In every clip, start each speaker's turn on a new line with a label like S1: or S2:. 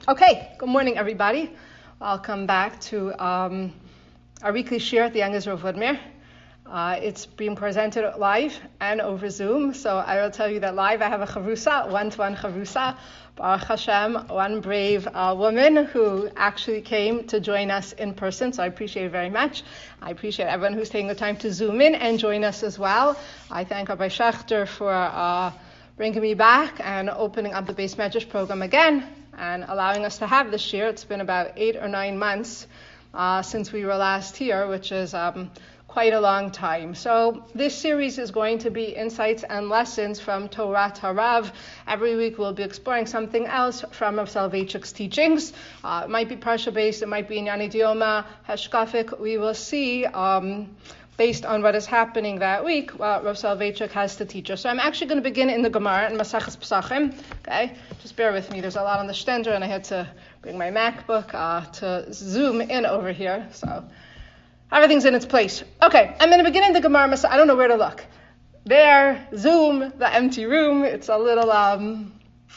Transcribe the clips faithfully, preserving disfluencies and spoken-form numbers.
S1: Okay, good morning, everybody. Welcome back to um, our weekly shir at the Young Israel Vudmir. Uh, it's being presented live and over Zoom, so I will tell you that live I have a chavrusa, one-to-one chavrusa, Baruch Hashem, one brave uh, woman who actually came to join us in person, so I appreciate it very much. I appreciate everyone who's taking the time to Zoom in and join us as well. I thank Rabbi Schechter for uh, bringing me back and opening up the Beis Medrash program again and allowing us to have this year. It's been about eight or nine months uh, since we were last here, which is um, quite a long time. So this series is going to be insights and lessons from Torah Harav. Every week we'll be exploring something else from Rav Soloveitchik's teachings. Uh, it might be Parsha based, it might be Inyani Dioma, Hashkafik. We will see um, based on what is happening that week, what Rav Soloveitchik has to teach us. So I'm actually going to begin in the Gemara, in Maseches Pesachim. Okay, just bear with me. There's a lot on the stender, and I had to bring my MacBook uh, to zoom in over here. So everything's in its place. Okay, I'm going to begin in the Gemara. I don't know where to look. There, Zoom, the empty room. It's a little um,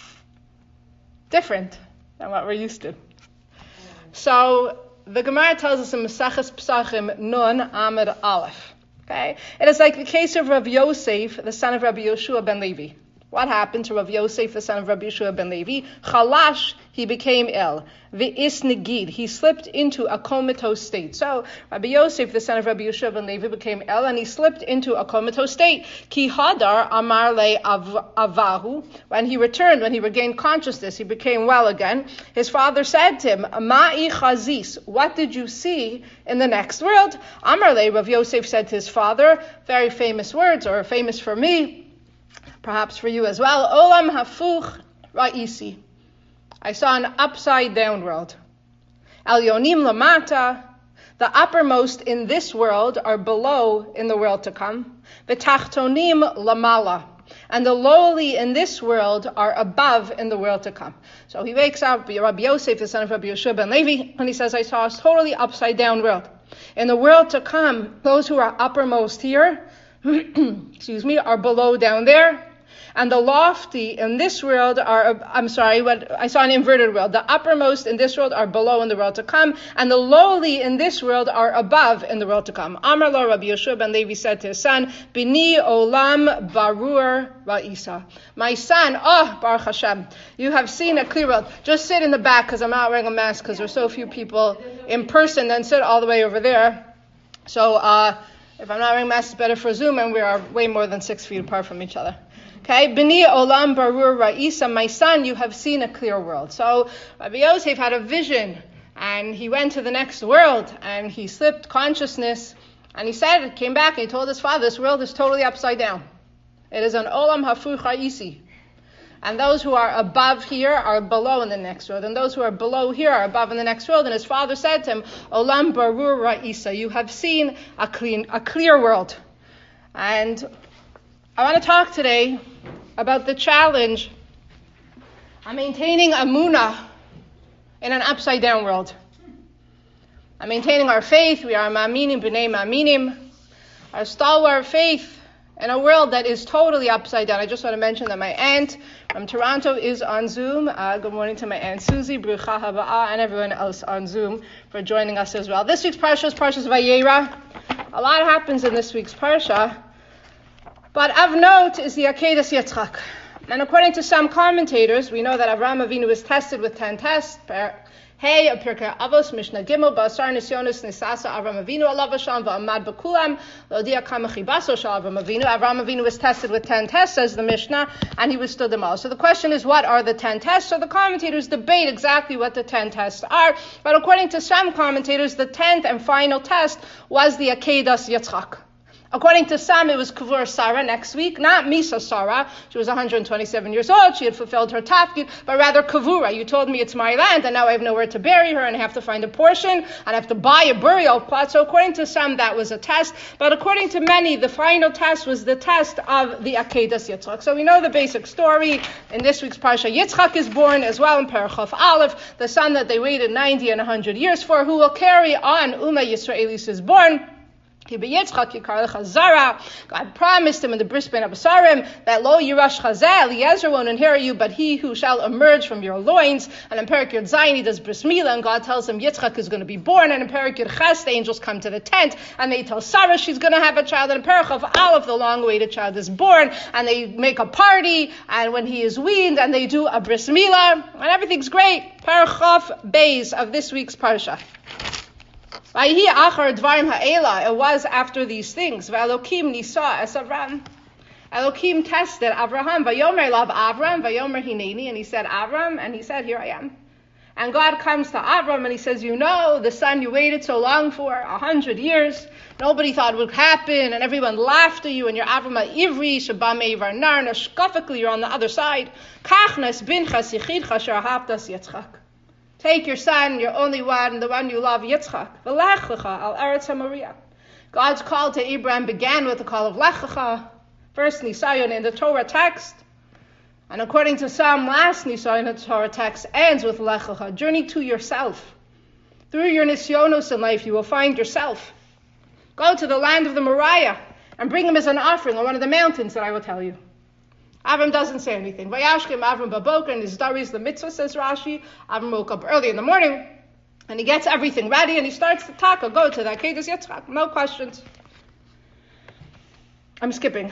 S1: different than what we're used to. So the Gemara tells us in Maseches Pesachim Nun Amud Aleph. Okay, it is like the case of Rav Yosef, the son of Rabbi Yoshua ben Levi. What happened to Rav Yosef, the son of Rabbi Yoshua ben Levi? Chalash, he became ill. V'is negid, he slipped into a comatose state. So Rabbi Yosef, the son of Rabbi Yoshua ben Levi, became ill, and he slipped into a comatose state. Ki hadar amar le av- avahu. When he returned, when he regained consciousness, he became well again. His father said to him, Ma'i chazis, what did you see in the next world? Amar le, Rav Yosef said to his father, very famous words, or famous for me, perhaps for you as well. Olam hafuch ra'isi. I saw an upside down world. Elyonim lamata. The uppermost in this world are below in the world to come. V'tachtonim lamala. And the lowly in this world are above in the world to come. So he wakes up, Rabbi Yosef, the son of Rabbi Yoshua ben Levi, and he says, I saw a totally upside down world. In the world to come, those who are uppermost here, excuse me, are below down there. And the lofty in this world are, I'm sorry, what I saw an inverted world. The uppermost in this world are below in the world to come, and the lowly in this world are above in the world to come. Amar lo Rabbi Yoshua ben Levi said to his son, Bini olam barur ra'isa. My son, oh, Baruch Hashem, you have seen a clear world. Just sit in the back, because I'm not wearing a mask, because there's so few people in person, then sit all the way over there. So, uh, if I'm not wearing a mask, it's better for Zoom, and we are way more than six feet apart from each other. Okay, Bini olam barur ra'isa, my son, you have seen a clear world. So Rabbi Yosef had a vision, and he went to the next world, and he slipped consciousness, and he said, came back, and he told his father, this world is totally upside down. It is an olam hafuch ra'isi. And those who are above here are below in the next world, and those who are below here are above in the next world. And his father said to him, olam barur ra'isa, you have seen a clean, a clear world. And I want to talk today about the challenge of maintaining emunah in an upside-down world. I'm maintaining our faith. We are ma'aminim b'nei ma'aminim. Our stalwart faith in a world that is totally upside down. I just want to mention that my aunt from Toronto is on Zoom. Uh, good morning to my Aunt Susie, Brucha Haba'ah, and everyone else on Zoom for joining us as well. This week's parsha is Parshas Vayera. A lot happens in this week's parsha. But of note is the Akedas Yitzchak. And according to some commentators, we know that Avraham Avinu was tested with ten tests. Hey, Pirkei Avos, Mishnah Gimel, Ba'asar Nisyonos Nisasa Avraham Avinu alav Hashem va'amad b'kulam l'odia kama chibaso shel Avraham Avinu. Avraham Avinu was tested with ten tests, says the Mishnah, and he withstood them all. So the question is, what are the ten tests? So the commentators debate exactly what the ten tests are. But according to some commentators, the tenth and final test was the Akedas Yitzchak. According to some, it was Kavur Sarah next week, not Misa Sarah. She was one hundred twenty-seven years old. She had fulfilled her tafkid, but rather Kavura. You told me it's my land, and now I have nowhere to bury her, and I have to find a portion, and I have to buy a burial plot. So according to some, that was a test. But according to many, the final test was the test of the Akedas Yitzchak. So we know the basic story. In this week's Parsha, Yitzchak is born as well in Parachav Aleph, the son that they waited ninety and one hundred years for, who will carry on Uma Yisraelis is born. God promised him in the Bris Ben Abasarim that Lo Yirash Chazeh, Eliezer won't inherit you, but he who shall emerge from your loins. And in Perek Yud Zayin he does Bris Milah, and God tells him Yitzchak is going to be born. And in Perek Yud Ches the angels come to the tent, and they tell Sarah she's going to have a child. And in Perek of Aleph the long-awaited child is born, and they make a party, and when he is weaned, and they do a Bris Milah, and everything's great. Perek Chav Beis of this week's Parsha. It was after these things. Elokim nisa es Avram. Elokim tested Avraham. Vayomer lav Avram. Vayomer hineni. And he said Avram. And he said, here I am. And God comes to Avram and he says, you know, the son you waited so long for, a hundred years. Nobody thought it would happen. And everyone laughed at you. And you're Avram ha'ivri. Shabam eivar nar. Nashkafically, you're on the other side. Kachnes binchas yichidcha shar haftas Yitzchak. Take your son, your only one, the one you love, Yitzchak. V'lech lecha al Eretz HaMoriah. God's call to Abraham began with the call of Lech lecha, first Nisayon in the Torah text. And according to some, last Nisayon in the Torah text ends with Lech lecha. Journey to yourself. Through your nisyonos in life, you will find yourself. Go to the land of the Moriah and bring him as an offering on one of the mountains that I will tell you. Avram doesn't say anything. Vayashkim Avram baboker, and his daris the mitzvah, says Rashi. Avram woke up early in the morning, and he gets everything ready, and he starts to taka, go to the Akedas Yitzchak. No questions. I'm skipping.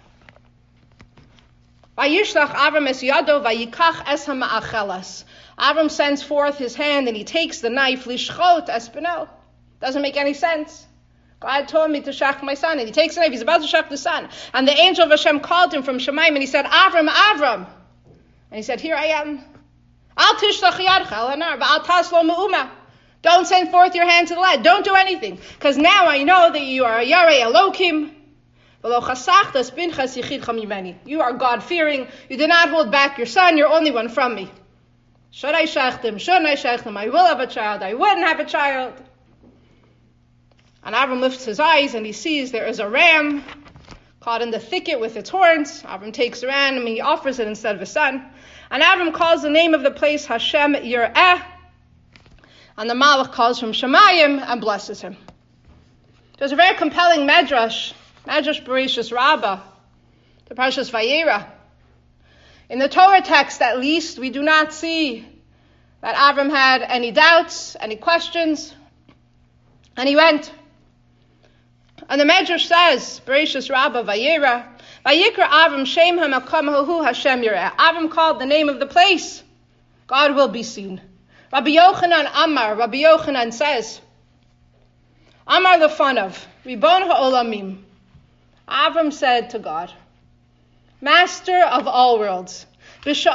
S1: Vayishlach Avram es yado vayikach es hama'achelas. Avram sends forth his hand, and he takes the knife, lishchot es benel. Doesn't make any sense. God told me to shach my son, and he takes the knife, he's about to shach the son. And the angel of Hashem called him from Shemaim, and he said, Avram, Avram. And he said, here I am. Al tishlach yadcha el hanar, v'al taslo me'uma. Don't send forth your hand to the lad. Don't do anything. Because now I know that you are a Yarei Elokim. V'lo chasachtas binchas yichidcha mimeni. You are God-fearing. You did not hold back your son. You're only one from me. Should I shach him? Shouldn't I shach him? I will have a child. I wouldn't have a child. And Avram lifts his eyes and he sees there is a ram caught in the thicket with its horns. Avram takes the ram and he offers it instead of his son. And Avram calls the name of the place Hashem Yireh. And the Malach calls from Shemayim and blesses him. There's a very compelling medrash, Medrash Bereshis Rabbah, the Parshas Vayera. In the Torah text, at least, we do not see that Avram had any doubts, any questions, and he went. And the Medrash says, Bereshis Rabbah Vayera, Vayikra Avram Shem HaMakom Hu Hashem Yireh. Avram called the name of the place, God will be seen. Rabbi Yochanan Amar, Rabbi Yochanan says, Amar Lefanov, Ribon HaOlamim. Avram said to God, Master of all worlds, at the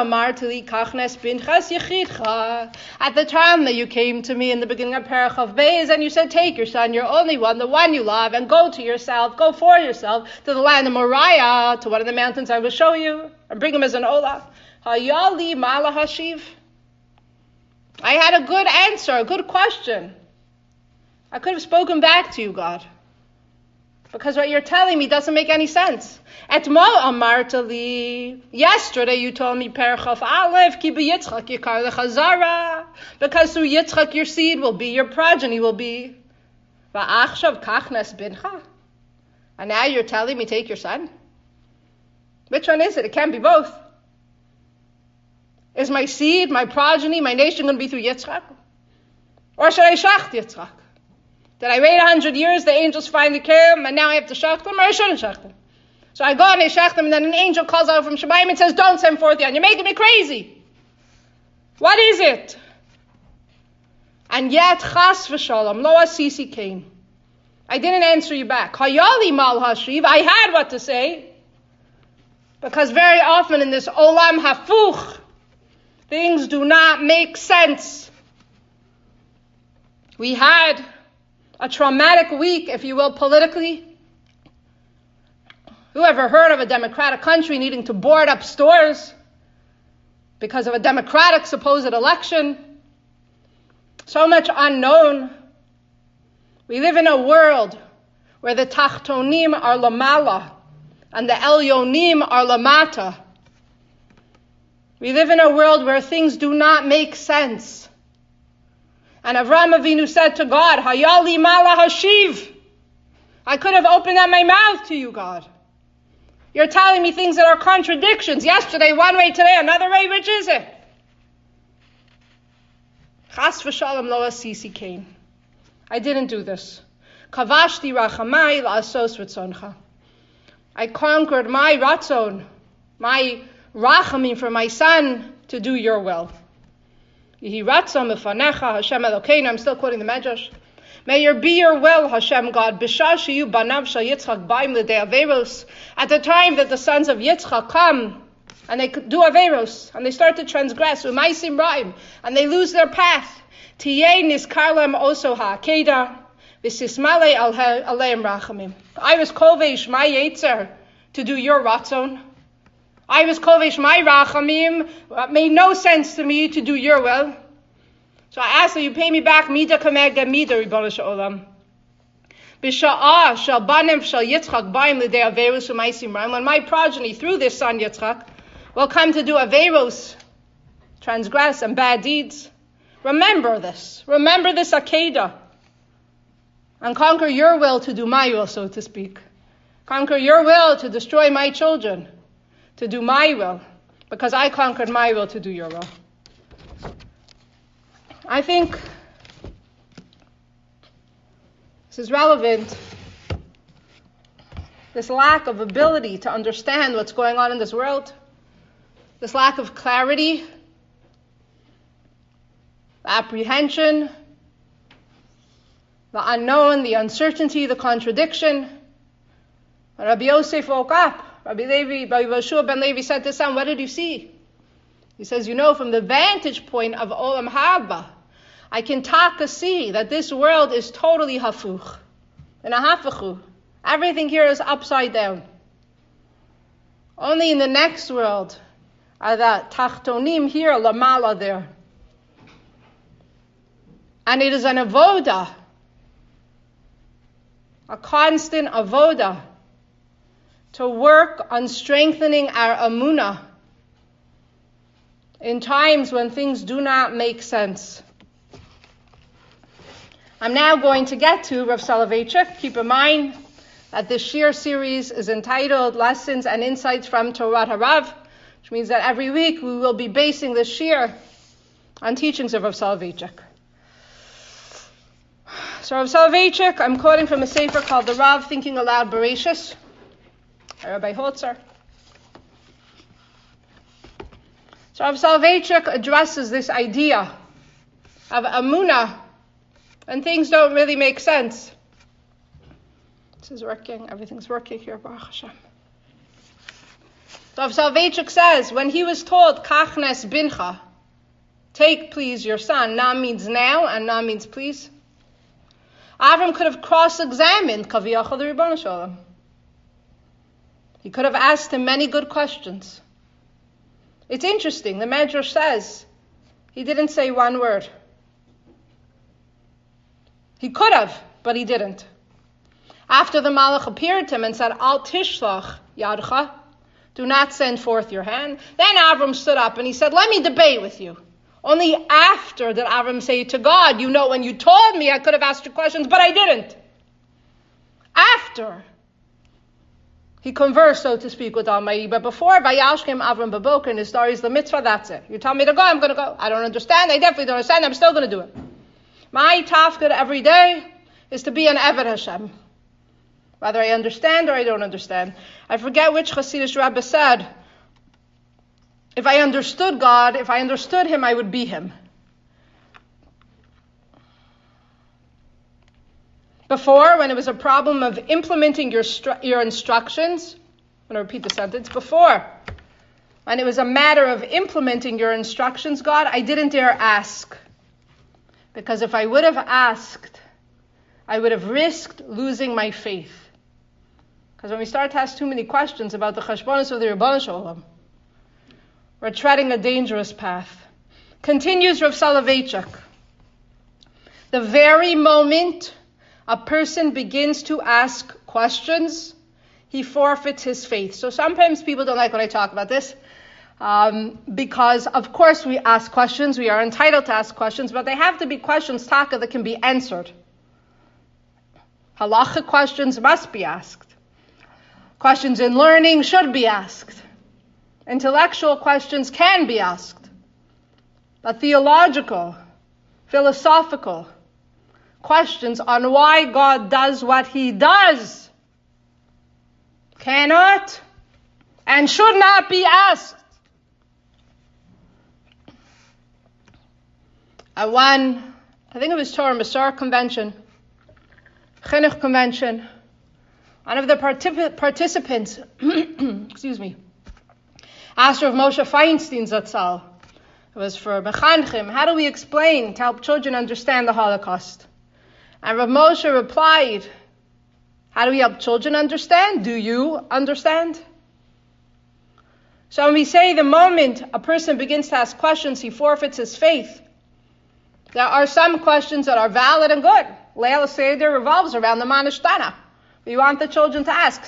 S1: time that you came to me in the beginning of Perek Chav Beis, and you said, take your son, your only one, the one you love, and go to yourself, go for yourself to the land of Moriah, to one of the mountains I will show you, and bring him as an Olah. Hayali Mala Hashiv. I had a good answer, a good question. I could have spoken back to you, God. Because what you're telling me doesn't make any sense. Etmol amartali. Yesterday you told me Perek Chav Aleph ki b'Yitzchak yikar lechazara. Because through Yitzchak your seed will be, your progeny will be. Va'achshav kachnes bincha. And now you're telling me take your son? Which one is it? It can't be both. Is my seed, my progeny, my nation going to be through Yitzchak? Or should I shach Yitzchak? Did I wait a hundred years, the angels finally came, and now I have to shach them, or I shouldn't shach them? So I go and I shach them, and then an angel calls out from Shemayim and says, don't send forth yet. You're making me crazy. What is it? And yet, chas v'shalom, lo asisi kain. I didn't answer you back. Hayali mal hashiv, I had what to say. Because very often in this olam hafuch, things do not make sense. We had a traumatic week, if you will, politically. Who ever heard of a democratic country needing to board up stores because of a democratic supposed election? So much unknown. We live in a world where the tachtonim are lamala and the elyonim are lamata. We live in a world where things do not make sense. And Avraham Avinu said to God, Hayali mala hashiv. I could have opened up my mouth to you, God. You're telling me things that are contradictions. Yesterday one way, today another way. Which is it? Chas v'shalom lo asisi kain. I didn't do this. Kavashti rachamai la'asos ritzoncha. I conquered my ratzon, my rachamim for my son to do your will. Yehi ratzon mefanecha Hashem Elokeinu. I'm still quoting the Medrash. May your be your will, Hashem God. B'shah sheyu banav shel Yitzchak ba'im l'dei averos. At the time that the sons of Yitzchak come and they do averos and they start to transgress u'maisim ra'im and they lose their path. Tiyei nizkar lem also ha'akeda v'sismalei aleim rachamim. I was kovesh my yetzer to do your ratzon. I was kovesh my rachamim. It made no sense to me to do your will. So I ask that you pay me back mida kamegda mida ribono she'olam. B'sha'ah shel banim shel Yitzchak ba'im l'dei averos u'maisim ra'im. When my progeny through this son Yitzchak will come to do averos, transgress and bad deeds, remember this. Remember this akeda. And conquer your will to do my will, so to speak. Conquer your will to destroy my children, to do my will, because I conquered my will to do your will. I think this is relevant, this lack of ability to understand what's going on in this world, this lack of clarity, the apprehension, the unknown, the uncertainty, the contradiction. When Rabbi Yosef woke up, Rabbi Levi, Rabbi Yehoshua ben Levi said to his son, what did you see? He says, you know, from the vantage point of Olam Haba, I can taka see that this world is totally hafuch, and a hafachu. Everything here is upside down. Only in the next world are the tachtonim here, lamala there. And it is an avoda, a constant avoda, to work on strengthening our amunah in times when things do not make sense. I'm now going to get to Rav Soloveitchik. Keep in mind that this Shir series is entitled Lessons and Insights from Torah Harav, which means that every week we will be basing this Shir on teachings of Rav Soloveitchik. So Rav Soloveitchik, I'm quoting from a sefer called The Rav Thinking Aloud Bereshis, by Rabbi Holzer. So Rav Soloveitchik addresses this idea of amunah when things don't really make sense. This is working. Everything's working here, Baruch Hashem. So Rav Soloveitchik says, when he was told, Kachnes bincha, take please your son, na means now and na means please, Avram could have cross-examined Kaviyachal the Ribono Shalom. He could have asked him many good questions. It's interesting, the Medrash says, he didn't say one word. He could have, but he didn't. After the Malach appeared to him and said, Al tishlach yadcha, do not send forth your hand, then Avram stood up and he said, let me debate with you. Only after did Avram say to God, you know, when you told me I could have asked you questions, but I didn't. After he conversed, so to speak, with Almighty. But before, Vayashkem Avram Baboker, in his story is the mitzvah, that's it. You tell me to go, I'm going to go. I don't understand, I definitely don't understand, I'm still going to do it. My tafkid every day is to be an Eved Hashem. Whether I understand or I don't understand. I forget which Hasidic Rebbe said, if I understood God, if I understood Him, I would be Him. Before, when it was a problem of implementing your stru- your instructions, I'm going to repeat the sentence, before, when it was a matter of implementing your instructions, God, I didn't dare ask. Because if I would have asked, I would have risked losing my faith. Because when we start to ask too many questions about the cheshbonos of the Ribono Shalom, we're treading a dangerous path. Continues Rav Soloveitchik. The very moment a person begins to ask questions, he forfeits his faith. So sometimes people don't like when I talk about this, um, because of course we ask questions, we are entitled to ask questions, but they have to be questions, taka, that can be answered. Halachic questions must be asked. Questions in learning should be asked. Intellectual questions can be asked. But theological, philosophical questions on why God does what he does cannot and should not be asked. At one, I think it was Torah Masar Convention, Chinuch Convention, one of the particip- participants, excuse me, asked Rav Moshe Feinstein Zatzal. It was for Mechanchim. How do we explain to help children understand the Holocaust? And Rav Moshe replied, how do we help children understand? Do you understand? So when we say the moment a person begins to ask questions, he forfeits his faith. There are some questions that are valid and good. Leil Seder revolves around the Manishtana. We want the children to ask.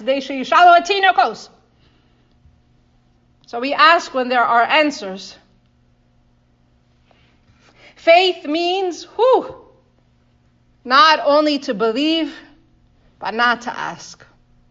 S1: So we ask when there are answers. Faith means, whew, not only to believe, but not to ask.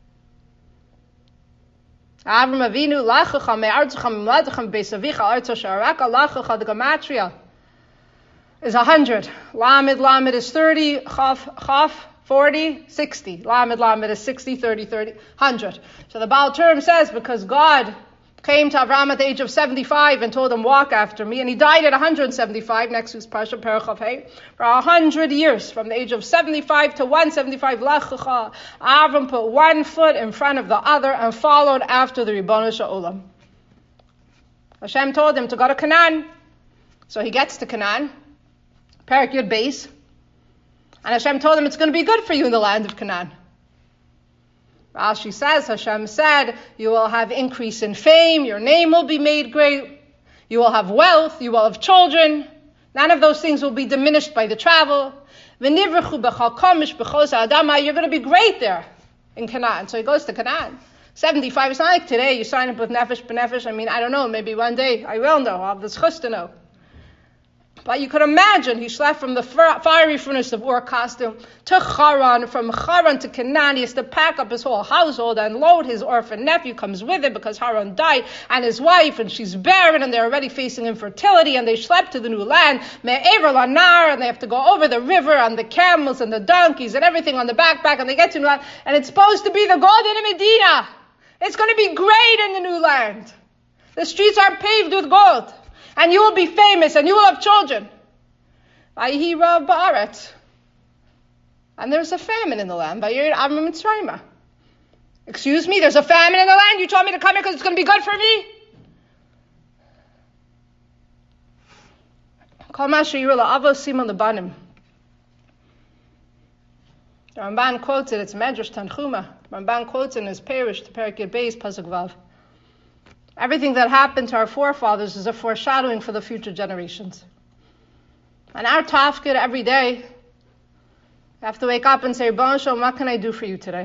S1: Avram Avinu, lachecha me'artzecha mimladechem beisavicha artzo sharaka lachecha, the gematria is a hundred. Lamed, Lamed is thirty. Chaf, Chaf, forty, sixty. Lamed, Lamed is sixty, thirty, thirty, one hundred. So the Baal Term says, because God came to Avraham at the age of seventy-five and told him, walk after me, and he died at one hundred seventy-five, next week's Parsha, Perach Hey, for one hundred years, from the age of seventy-five to one seventy-five, Lachecha, Avram put one foot in front of the other and followed after the Ribono Sh'olam. Hashem told him to go to Canaan. So he gets to Canaan, Perek Yud Beis, and Hashem told him it's going to be good for you in the land of Canaan. Rashi says, Hashem said, you will have increase in fame, your name will be made great, you will have wealth, you will have children. None of those things will be diminished by the travel. You're going to be great there in Canaan. So he goes to Canaan. seventy-five, it's not like today, you sign up with Nefesh B'Nefesh. I mean, I don't know, maybe one day I will know, I'll have the schus to know. But you could imagine he left from the fiery furnace of Ur Kasdim to Haran, from Haran to Canaan. He has to pack up his whole household and load. His orphan nephew comes with him because Haran died, and his wife, and she's barren, and they're already facing infertility, and they schlepp to the new land, Me'ever Lanar, and they have to go over the river on the camels and the donkeys and everything on the backpack, and they get to new land, and it's supposed to be the golden Medina. It's going to be great in the new land. The streets are paved with gold. And you will be famous, and you will have children. And there's a famine in the land. Excuse me, there's a famine in the land? You told me to come here because it's going to be good for me? The Ramban quotes it, it's Medrash Tanchuma. Ramban quotes it in his parish, the Perek Yud Beis, Pasuk Vav. Everything that happened to our forefathers is a foreshadowing for the future generations. And our tafkid every day, you have to wake up and say, Ribono Shel Olam, what can I do for you today?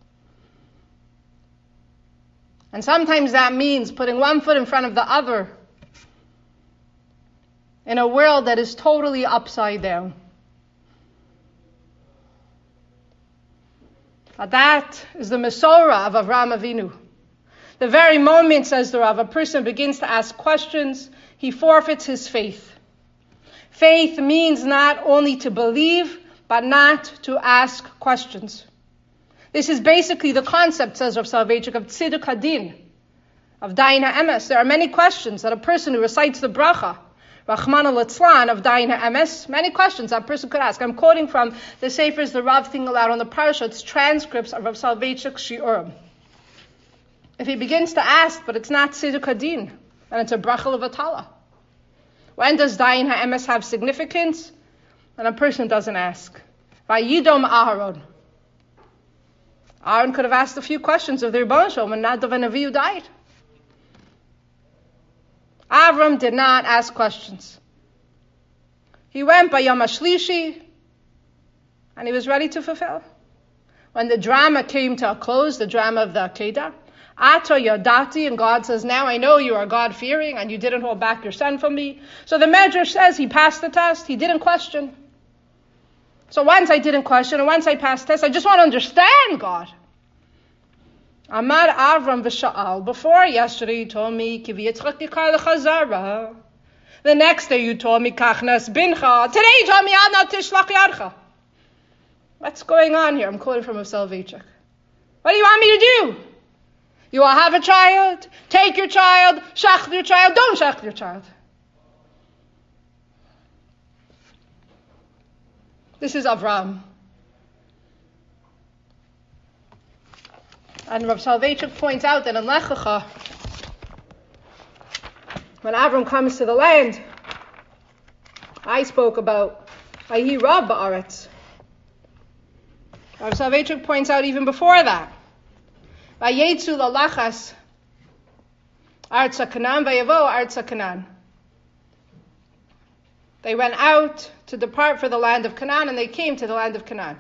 S1: And sometimes that means putting one foot in front of the other in a world that is totally upside down. But that is the Mesorah of Avraham Avinu. The very moment, says the Rav, a person begins to ask questions, he forfeits his faith. Faith means not only to believe, but not to ask questions. This is basically the concept, says Rav Soloveitchik, of Tziduk Hadin, of Dayin HaEmes. There are many questions that a person who recites the bracha, Rachmana Litzlan, of Dayin HaEmes, many questions that a person could ask. I'm quoting from the Sefers the Rav thing aloud on the Parsha, it's transcripts of Rav Soloveitchik's Shiurim. If he begins to ask, but it's not Tziduk Hadin, and it's a bracha levatala. When does Dayin HaEmes have significance? When a person doesn't ask. Vayidom Aharon. Aaron could have asked a few questions of the Ribono Shel Olam when Nadav and Avihu died. Avram did not ask questions. He went by Yom HaShlishi, and he was ready to fulfill. When the drama came to a close, the drama of the Akedah, Ata Yadati, and God says, now I know you are God-fearing and you didn't hold back your son from me. So the Medrash says he passed the test. He didn't question. So once I didn't question, and once I passed tests, I just want to understand God. Amar Avram v'sha'al. Before yesterday you told me, Ki v'yitzchak yikar l'chazara. The next day you told me, Kachnas bincha. Today you told me, Ad na tishlach yadcha. What's going on here? I'm quoting from Rav Soloveitchik. What do you want me to do? You will have a child, take your child, shach your child, don't shach your child. This is Avram. And Rav Soloveitchik points out that in Lech Lecha, when Avram comes to the land, I spoke about Vayi Rab ba'aretz. Rav Soloveitchik points out even before that, Vayetzu lalachas Artza Canaan, Vayavo Artza Canaan. They went out to depart for the land of Canaan, and they came to the land of Canaan.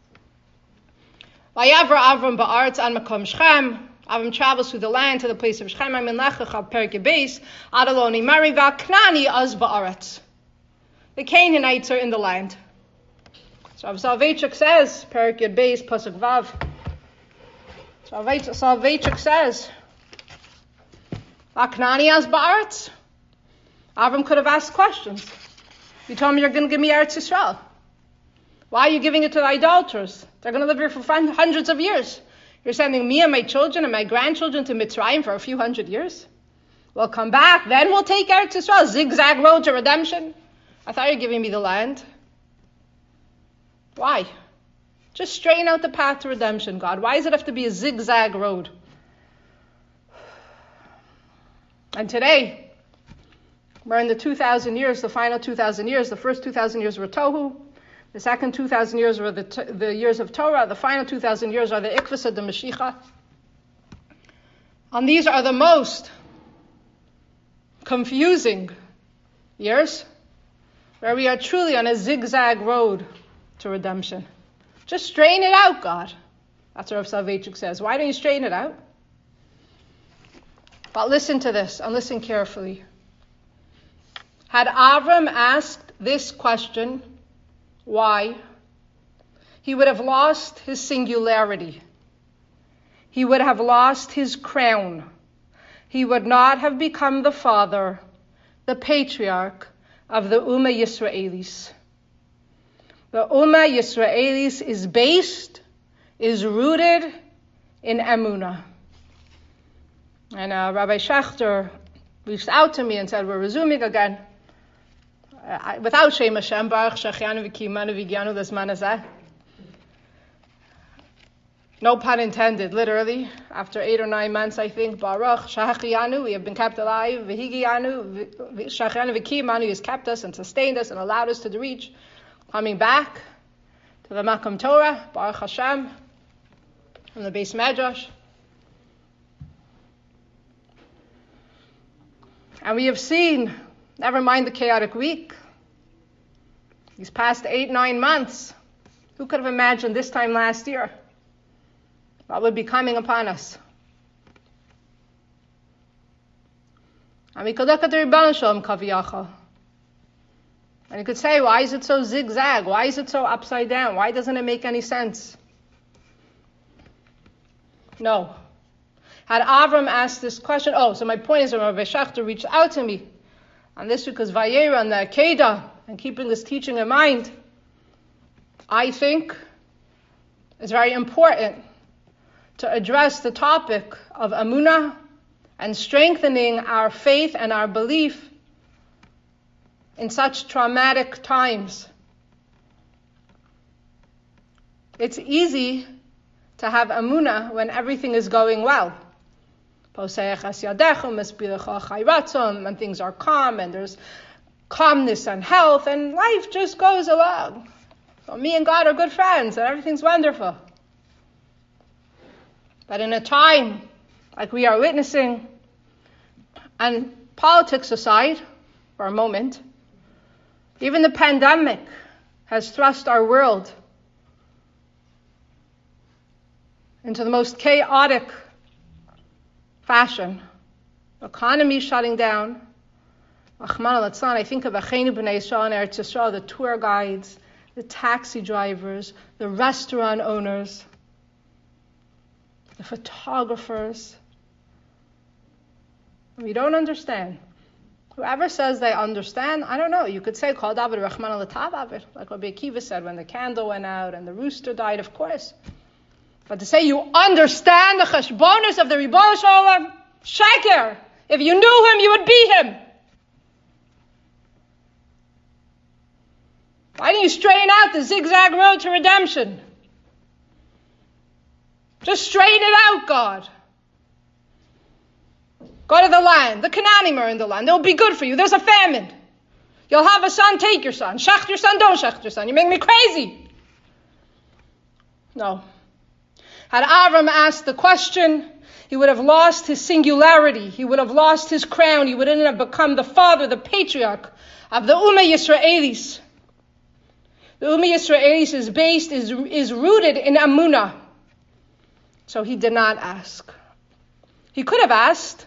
S1: Vayavra Avram ba'aretz an makom Shechem. Avram travels through the land to the place of Shechem. I'm in Lech Lecha Perek Beis. Adaloni Mariva Knani az ba'aretz. The Canaanites are in the land. So Rav Soloveitchik says, Perek Beis Pasuk Vav. So Rav Soloveitchik says, Knani az ba'aretz. Avram could have asked questions. You told me you're going to give me Eretz Yisrael. Why are you giving it to the idolaters? They're going to live here for hundreds of years. You're sending me and my children and my grandchildren to Mitzrayim for a few hundred years? We'll come back, then we'll take Eretz Yisrael, zigzag road to redemption. I thought you were giving me the land. Why? Just straighten out the path to redemption, God. Why does it have to be a zigzag road? And today, we're in the two thousand years, the final two thousand years. The first two thousand years were Tohu. The second two thousand years were the, the years of Torah. The final two thousand years are the Ikvasa de Mashiach. And these are the most confusing years, where we are truly on a zigzag road to redemption. Just straighten it out, God. That's what Rav Soloveitchik says. Why don't you straighten it out? But listen to this, and listen carefully. Had Avram asked this question, why, he would have lost his singularity. He would have lost his crown. He would not have become the father, the patriarch of the Ummah Yisraelis. The Ummah Yisraelis is based, is rooted in Emunah. And uh, Rabbi Schechter reached out to me and said, we're resuming again. Uh, without Shem Hashem, Baruch Shechianu V'Kimanu V'Gianu L'Zman Hazeh. No pun intended, literally. After eight or nine months, I think, Baruch Shechianu, we have been kept alive. V'Higianu, Shechianu V'Kimanu, He has kept us and sustained us and allowed us to reach. Coming back to the Makam Torah, Baruch Hashem, from the Beis Medrash. And we have seen, never mind the chaotic week, these past eight, nine months, who could have imagined this time last year what would be coming upon us? And we could look at the Rebbeinu Shalom Kaviyachal. And you could say, why is it so zigzag? Why is it so upside down? Why doesn't it make any sense? No. Had Avram asked this question, oh, so my point is when Rabbi Schechter reached out to me, and this because Vayera and the Akedah, and keeping this teaching in mind, I think it's very important to address the topic of Emunah and strengthening our faith and our belief in such traumatic times. It's easy to have Emunah when everything is going well. When things are calm and there's calmness and health and life just goes along. So me and God are good friends and everything's wonderful. But in a time like we are witnessing, and politics aside for a moment, even the pandemic has thrust our world into the most chaotic fashion. The economy shutting down. I think of Achenu B'nai Yisrael and Eretz Yisrael, the tour guides, the taxi drivers, the restaurant owners, the photographers. We don't understand. Whoever says they understand, I don't know. You could say, Kol David Rahman al-Tav, like Rabbi Akiva said when the candle went out and the rooster died, of course. But to say you understand the cheshbonos of the Ribono Shel Olam, sheker. If you knew him, you would be him. Why don't you straighten out the zigzag road to redemption? Just straighten it out, God. Go to the land. The Canaanim are in the land. They'll be good for you. There's a famine. You'll have a son, take your son. Shecht your son, don't shecht your son. You make me crazy. No. Had Avram asked the question, he would have lost his singularity. He would have lost his crown. He wouldn't have become the father, the patriarch of the Ummah Yisraelis. The Ummah Yisraelis is based, is, is rooted in Amunah. So he did not ask. He could have asked,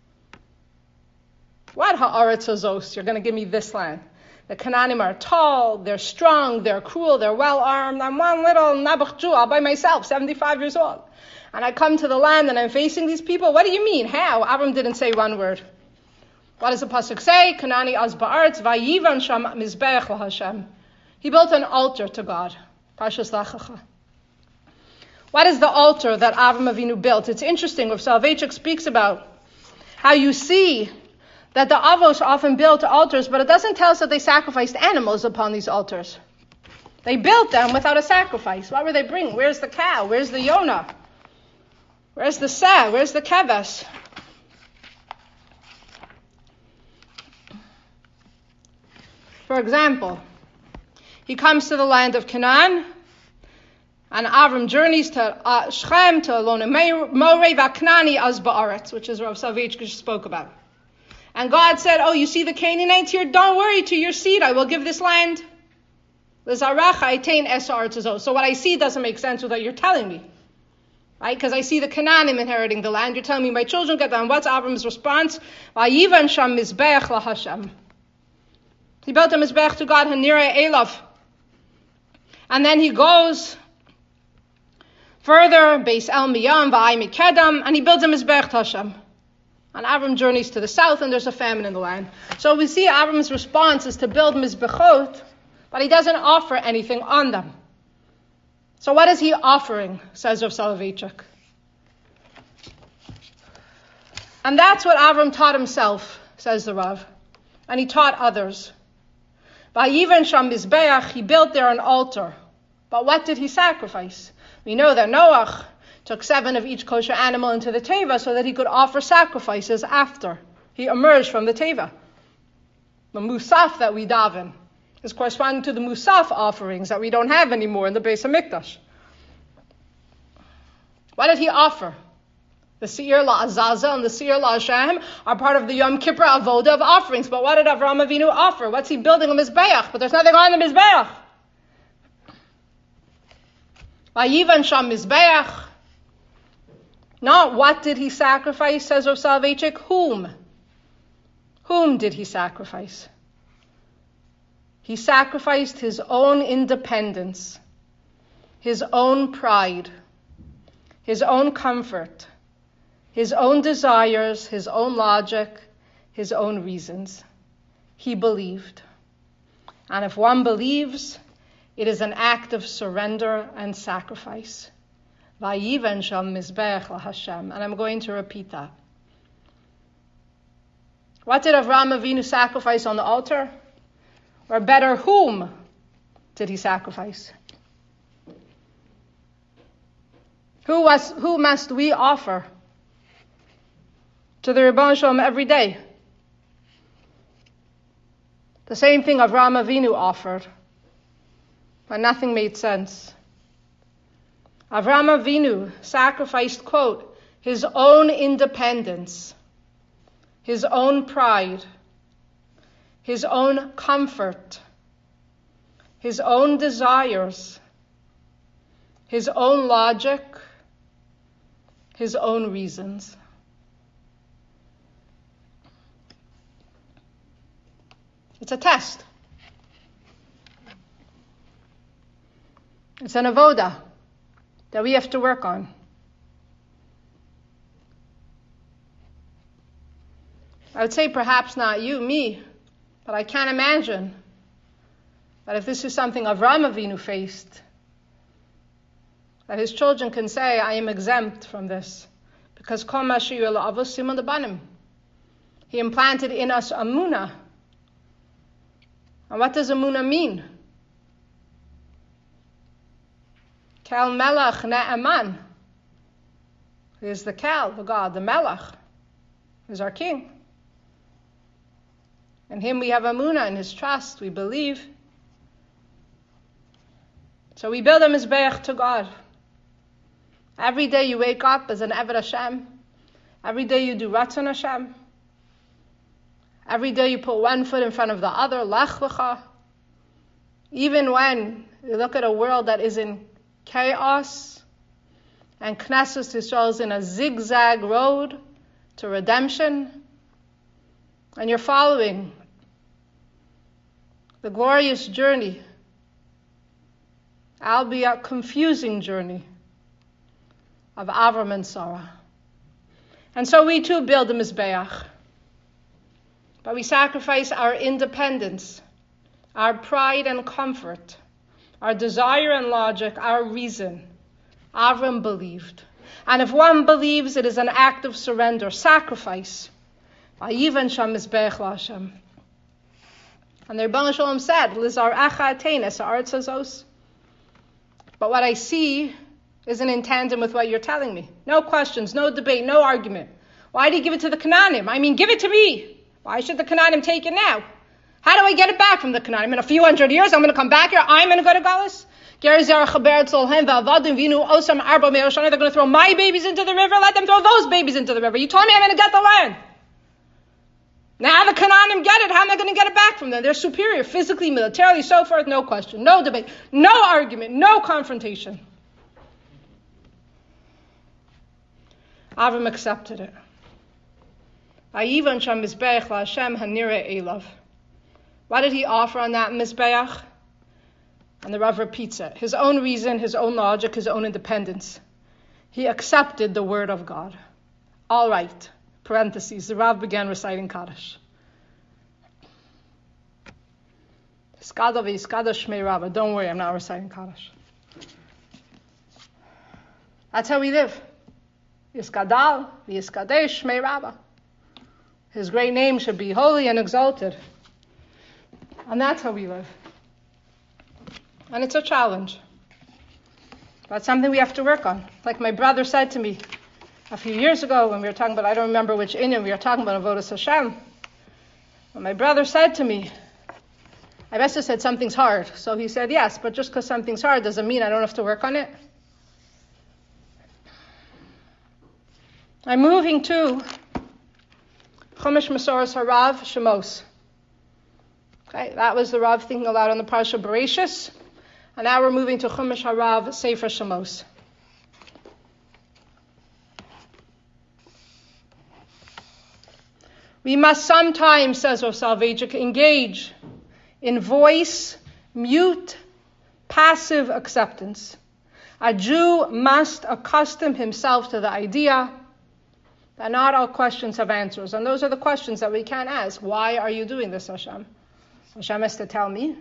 S1: what ha'aretz hazos? You're going to give me this land. The Canaanim are tall, they're strong, they're cruel, they're well-armed. I'm one little Nabuch Jew all by myself, seventy-five years old. And I come to the land and I'm facing these people. What do you mean? How? Avram didn't say one word. What does the pasuk say? Kanani az ba'aretz vayivan sham mizbeach laHashem. He built an altar to God. Parshas Lech Lecha. What is the altar that Avram Avinu built? It's interesting. Rav Soloveitchik speaks about how you see that the Avos often built altars, but it doesn't tell us that they sacrificed animals upon these altars. They built them without a sacrifice. What were they bringing? Where's the cow? Where's the Yonah? Where's the seh? Where's the keves? For example, he comes to the land of Canaan, and Avram journeys to uh, Shechem, to Alon Moreh, Vaknani az ba'aretz, which is Rav Soloveitchik spoke about. And God said, oh, you see the Canaanites here? Don't worry, to your seed I will give this land. So what I see doesn't make sense with what you're telling me. Right? Because I see the Canaanim inheriting the land. You're telling me my children get that. And what's Avram's response? Vayivan sham mizbeach laHashem. He built a mizbeach to God, Hanirei Elav. And then he goes further, Beis El Miyam, Va'ai Mikedam, and he builds a mizbeach to Hashem. And Avram journeys to the south, and there's a famine in the land. So we see Avram's response is to build mizbechot, but he doesn't offer anything on them. So what is he offering, says Rav Soloveitchik? And that's what Avram taught himself, says the Rav. And he taught others. Vayivan sham mizbeach, he built there an altar. But what did he sacrifice? We know that Noach took seven of each kosher animal into the teva so that he could offer sacrifices after he emerged from the teva. The musaf that we daven is corresponding to the musaf offerings that we don't have anymore in the Beis HaMikdash. What did he offer? The Seir LaAzazel and the Seir LaHashem are part of the Yom Kippur Avoda of offerings. But what did Avraham Avinu offer? What's he building? A Mizbeach. But there's nothing on the Mizbeach. Vayivan sham Mizbeach. Not what did he sacrifice, says Rav Soloveitchik. Whom? Whom did he sacrifice? He sacrificed his own independence, his own pride, his own comfort, his own desires, his own logic, his own reasons. He believed. And if one believes, it is an act of surrender and sacrifice. Vayivan sham mizbeach laHashem. And I'm going to repeat that. What did Avraham Avinu sacrifice on the altar? Or better, whom did he sacrifice? Who was? Who must we offer to the Ribono Shel Olam every day? The same thing Avraham Avinu offered, but nothing made sense. Avraham Avinu sacrificed, quote, his own independence, his own pride, his own comfort, his own desires, his own logic, his own reasons. It's a test. It's an avoda that we have to work on. I would say perhaps not you, me, but I can't imagine that if this is something Avraham Avinu faced, that his children can say, I am exempt from this. Because Kol Mashiach L'Avos Simon Lebanim. He implanted in us Amunah. And what does Amunah mean? Kel Melech Ne'eman. He is the Kel, the God, the Melech. He is our king. In him we have Amunah, in his trust, we believe. So we build a Mizbeach to God. Every day you wake up as an Eved Hashem. Every day you do Ratzon Hashem. Every day you put one foot in front of the other, Lech Lecha. Even when you look at a world that is in chaos, and Knesset Yisrael is in a zigzag road to redemption, and you're following the glorious journey, albeit confusing journey, of Avram and Sarah. And so we too build a Mizbeach. But we sacrifice our independence, our pride and comfort, our desire and logic, our reason. Avram believed. And if one believes, it is an act of surrender, sacrifice. Vayivan sham Mizbeach LaHashem. And the Rebbeinu Shalom said, Lizar Echa Atenes Haaretz Hazos. But what I see isn't in tandem with what you're telling me. No questions, no debate, no argument. Why do you give it to the Canaanim? I mean, give it to me. Why should the Canaanim take it now? How do I get it back from the Canaanim? In a few hundred years, I'm going to come back here. I'm going to go to Galus. They're going to throw my babies into the river. Let them throw those babies into the river. You told me I'm going to get the land. Now the Canaanim get it. How am I going to get it back from them? They're superior physically, militarily, so forth. No question. No debate. No argument. No confrontation. Avram accepted it. Ayivan sham Mizbeach LaHashem hanire elav. What did he offer on that Mizbeach? And the Rav repeats it. His own reason, his own logic, his own independence. He accepted the word of God. All right. Parentheses. The Rav began reciting Kaddish. Iskadav Iskadav Shmei Rabbah. Don't worry, I'm not reciting Kaddish. That's how we live. Yiskadal, Yiskadesh, Shmei Rabbah. His great name should be holy and exalted. And that's how we live. And it's a challenge. But something we have to work on. Like my brother said to me a few years ago when we were talking about, I don't remember which inyan, we were talking about Avodas Hashem. And my brother said to me, I must have said something's hard. So he said, yes, but just because something's hard doesn't mean I don't have to work on it. I'm moving to Chumash Masoras Harav Shemos. Okay, that was the Rav thinking aloud on the Parsha Bereshis. And now we're moving to Chumash Harav Sefer Shemos. We must sometimes, says Rav Soloveitchik, engage in voice, mute, passive acceptance. A Jew must accustom himself to the idea that not all questions have answers. And those are the questions that we can't ask. Why are you doing this, Hashem? Hashem has to tell me.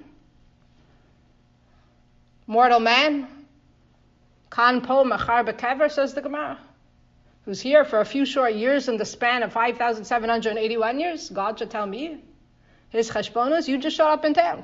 S1: Mortal man, kan po machar bekever, says the Gemara, who's here for a few short years in the span of five thousand seven hundred eighty-one years. God should tell me. His cheshbonos, you just showed up in town.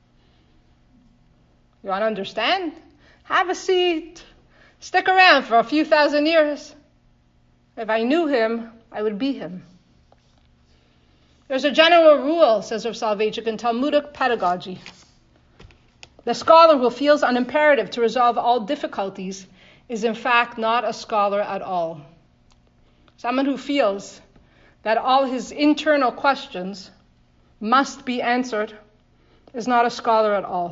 S1: You want to understand? Have a seat. Stick around for a few thousand years. If I knew him, I would be him. There's a general rule, says Rav Soloveitchik, in Talmudic pedagogy. The scholar who feels an imperative to resolve all difficulties is in fact not a scholar at all. Someone who feels that all his internal questions must be answered is not a scholar at all.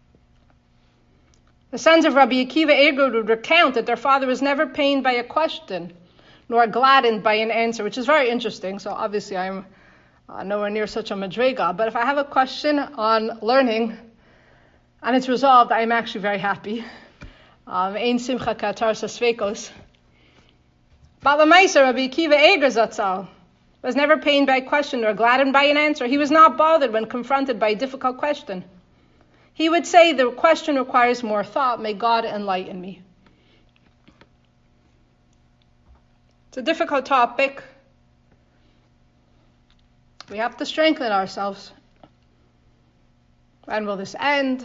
S1: The sons of Rabbi Akiva Eger would recount that their father was never pained by a question, nor gladdened by an answer, which is very interesting. So obviously I'm uh, nowhere near such a madrega. But if I have a question on learning and it's resolved, I am actually very happy. Um, Ein simcha k'atar sasvekos. But Lamaisa, Rabbi Akiva Eger Zatzal, was never pained by a question or gladdened by an answer. He was not bothered when confronted by a difficult question. He would say, the question requires more thought. May God enlighten me. It's a difficult topic. We have to strengthen ourselves. When will this end?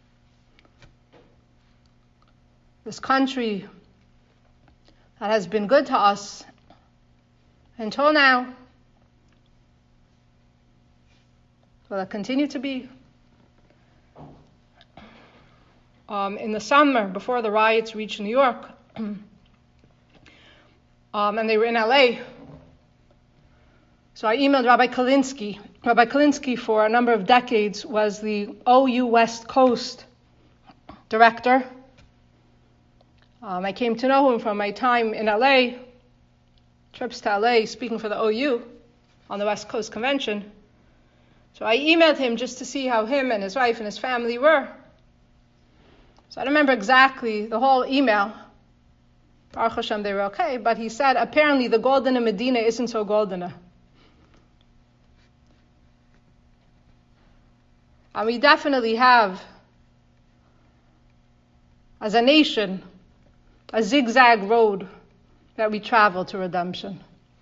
S1: This country that has been good to us until now, will it continue to be? Um, in the summer, before the riots reached New York, um, and they were in L A, so I emailed Rabbi Kalinsky. Rabbi Kalinsky, for a number of decades, was the O U West Coast director. Um, I came to know him from my time in L A, trips to L A, speaking for the O U on the West Coast Convention. So I emailed him just to see how him and his wife and his family were. So I don't remember exactly the whole email. Baruch Hashem, they were okay, but he said apparently the golden in Medina isn't so golden. And we definitely have, as a nation, a zigzag road that we travel to redemption.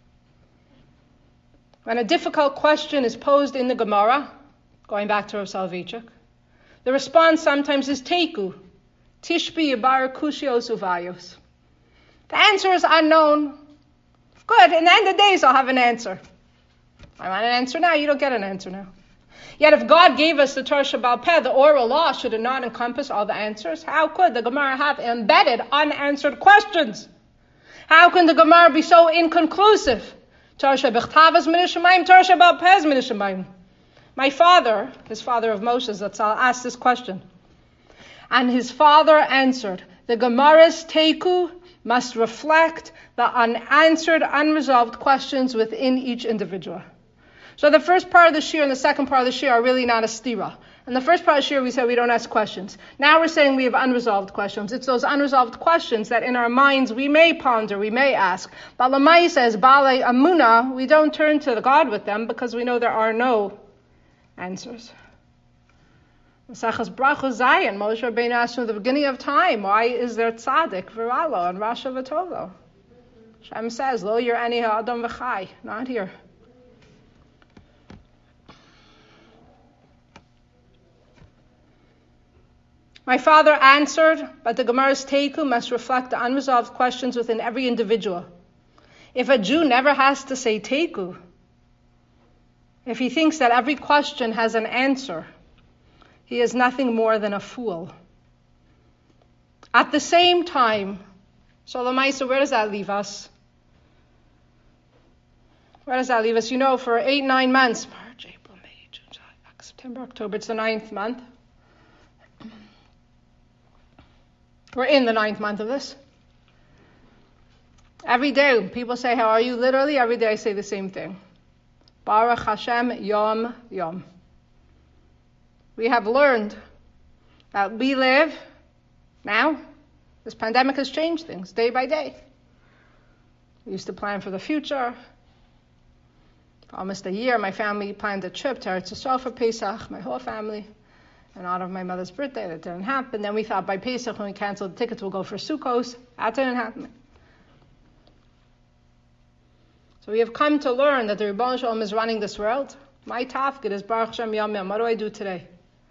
S1: When a difficult question is posed in the Gemara, going back to Rav Soloveitchik, the response sometimes is teiku, tishbi yibar kushios uvayos. The answer is unknown. Good, in the end of the days I'll have an answer. I want an answer now, you don't get an answer now. Yet if God gave us the Torah Shebaal Peh, the oral law, should it not encompass all the answers? How could the Gemara have embedded unanswered questions? How can the Gemara be so inconclusive? Torah Shebichtav is min hashamayim, Torah Shebaal Peh is min hashamayim. My father, his father of Moshe Zatzal, asked this question. And his father answered, the Gemara's teiku must reflect the unanswered, unresolved questions within each individual. So the first part of the shir and the second part of the shir are really not a stira. In the first part of the shir we said we don't ask questions. Now we're saying we have unresolved questions. It's those unresolved questions that in our minds we may ponder, we may ask. But Lamai says, Balei Amuna, we don't turn to the God with them because we know there are no answers. Masechus Brachos Zayin, Moshe Rabbeinu asked from the beginning of time, why is there tzaddik, Viralo, and Rasha V'Tovo? Shem says, Lo Yer Ani Ha'adam V'Chai, not here. My father answered, but the Gemara's teiku must reflect the unresolved questions within every individual. If a Jew never has to say teiku, if he thinks that every question has an answer, he is nothing more than a fool. At the same time, so Lamaisa, where does that leave us? Where does that leave us? You know, for eight, nine months, March, April, May, June, July, September, October, it's the ninth month. We're in the ninth month of this. Every day, people say, how are you? Literally, every day I say the same thing. Baruch Hashem, Yom, Yom. We have learned that we live now. This pandemic has changed things day by day. We used to plan for the future. For almost a year, my family planned a trip to Eretz Yisrael for Pesach, my whole family. And out of my mother's birthday, that didn't happen. Then we thought by Pesach, when we canceled the tickets, we'll go for Sukkos. That didn't happen. So we have come to learn that the Ribbon Shalom is running this world. My tafkid is Baruch Shem Yom Yom. What do I do today?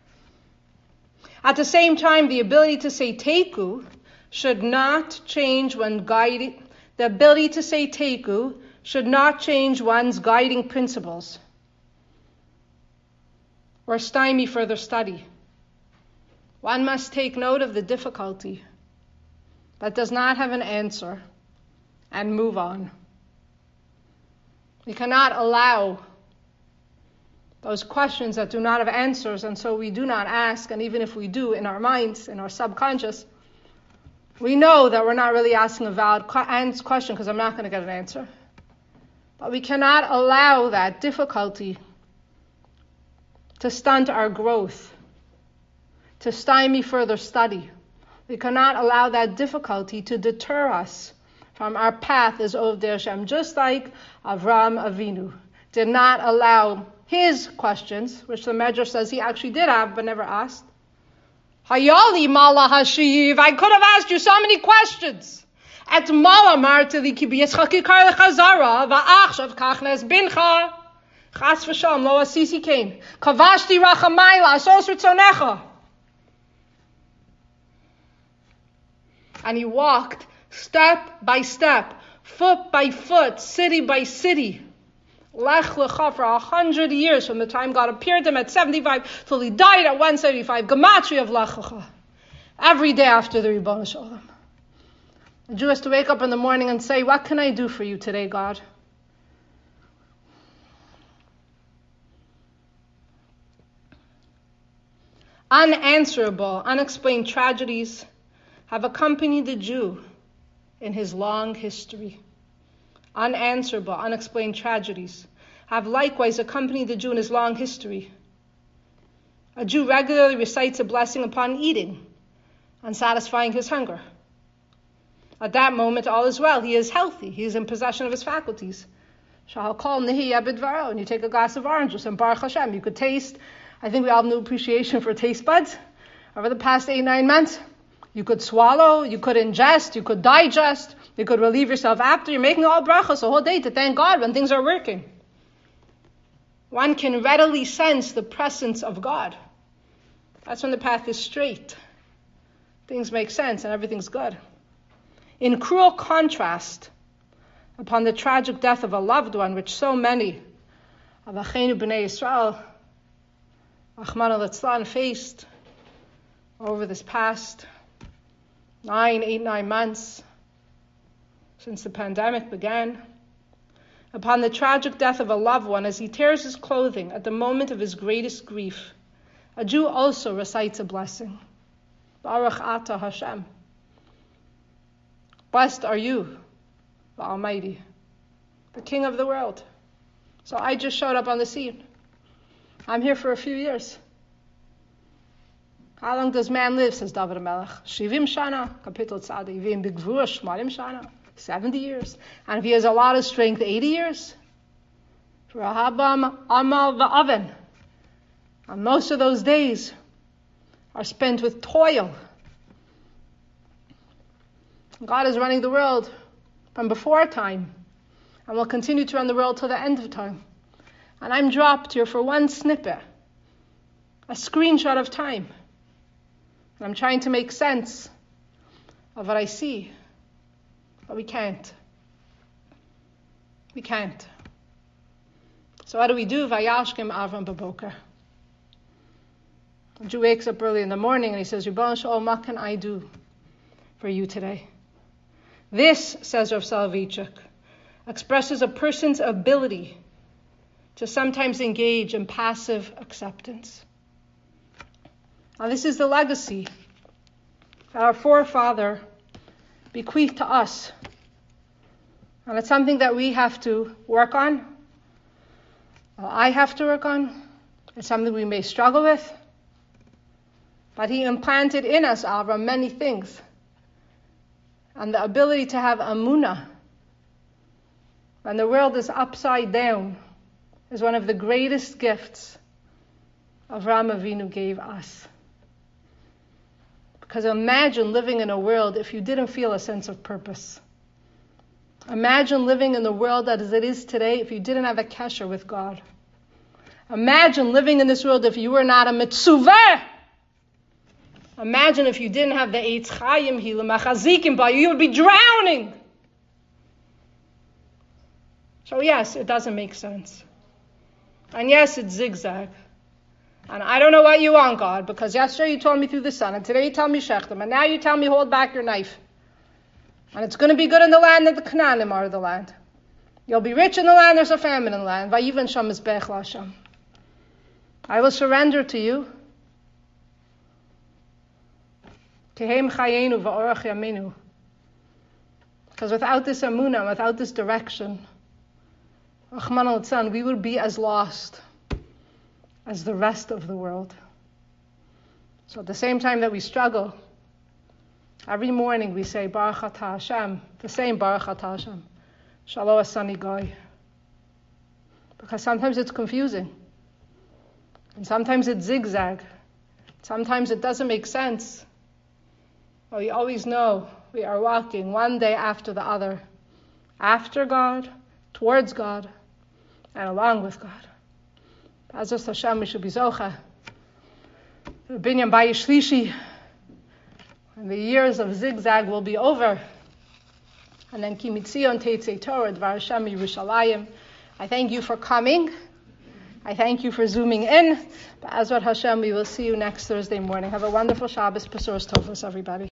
S1: At the same time, the ability to say teiku should not change when guiding. The ability to say teiku should not change one's guiding principles or stymie further study. One must take note of the difficulty that does not have an answer and move on. We cannot allow those questions that do not have answers, and so we do not ask, and even if we do in our minds, in our subconscious, we know that we're not really asking a valid question because I'm not going to get an answer. But we cannot allow that difficulty to stunt our growth, to stymie further study, We cannot allow that difficulty to deter us from our path as Ovdei Hashem, just like Avraham Avinu did not allow his questions, which the Medrash says he actually did have but never asked. Hayali mala hashiv, I could have asked you so many questions. Et mala marteli ki b'yitzchak yikar lechazara, va'achshav kachnes bincha, chas v'sham lo asisi kain, kavashti rachamayla, asos ritzonecha. And he walked step by step, foot by foot, city by city, Lech Lecha for a hundred years from the time God appeared to him at seventy-five till he died at one seventy-five. Gematria of Lech Lecha. Every day after the Ribbon Shalom. A Jew has to wake up in the morning and say, what can I do for you today, God? Unanswerable, unexplained tragedies have accompanied the Jew in his long history. Unanswerable, unexplained tragedies have likewise accompanied the Jew in his long history. A Jew regularly recites a blessing upon eating and satisfying his hunger. At that moment, all is well. He is healthy. He is in possession of his faculties. Shahal kol nehiya bidvaro, and you take a glass of orange juice, and Baruch Hashem, you could taste. I think we all have new appreciation for taste buds over the past eight, nine months. You could swallow, you could ingest, you could digest, you could relieve yourself after. You're making all brachas the whole day to thank God when things are working. One can readily sense the presence of God. That's when the path is straight. Things make sense and everything's good. In cruel contrast, upon the tragic death of a loved one, which so many of Achenu B'nai Yisrael, Rachmana litzlan, faced over this past nine, eight, nine months since the pandemic began, upon the tragic death of a loved one, as he tears his clothing at the moment of his greatest grief, a Jew also recites a blessing. Baruch Ata Hashem. Blessed are you, the Almighty, the King of the world. So I just showed up on the scene. I'm here for a few years. How long does man live, says David HaMelech? Shivim Shana, Kapitel Tzadi, Vim Bigvur Shmarim Shana, seventy years. And if he has a lot of strength, eighty years. Rahabam Amal Va'aven. And most of those days are spent with toil. God is running the world from before time and will continue to run the world till the end of time. And I'm dropped here for one snippet, a screenshot of time. And I'm trying to make sense of what I see. But we can't. We can't. So what do we do? Vayashkem Avram Baboker. The Jew wakes up early in the morning and he says, Ribbon Shalom, what can I do for you today? This, says Rav Soloveitchik, expresses a person's ability to sometimes engage in passive acceptance. Now, this is the legacy that our forefather bequeathed to us. And it's something that we have to work on. Well, I have to work on. It's something we may struggle with. But he implanted in us, Avram, many things. And the ability to have amunah when the world is upside down is one of the greatest gifts Avraham Avinu gave us. Because imagine living in a world if you didn't feel a sense of purpose. Imagine living in the world as it is today if you didn't have a kesher with God. Imagine living in this world if you were not a mitzuvah. Imagine if you didn't have the Eitz Chaim Hilamachazikim by you, you would be drowning. So yes, it doesn't make sense. And yes, it's zigzag. And I don't know what you want, God, because yesterday you told me through the sun, and today you tell me shechtem, and now you tell me hold back your knife. And it's going to be good in the land that the Canaanim are the land. You'll be rich in the land, there's a famine in the land. Vayivan sham mizbech la'Hashem. I will surrender to you. Tehem chayenu va'orach yaminu. Because without this amunah, without this direction, Rachman al-Tzan, we would be as lost as the rest of the world. So at the same time that we struggle, Every morning we say Baruch Atah Hashem, the same Baruch Atah Hashem. Shalom Asani Goy. Because sometimes it's confusing. And sometimes it's zigzag. Sometimes it doesn't make sense. But we always know we are walking one day after the other. After God, towards God, and along with God. B'ezras Hashem, we should be zocha. Binyan Bayis Shlishi. And the years of zigzag will be over. And then Ki Mitzion Teitzei Torah, Dvar Hashem Yerushalayim. I thank you for coming. I thank you for zooming in. B'ezras Hashem, we will see you next Thursday morning. Have a wonderful Shabbos, Pesuros Tovos, everybody.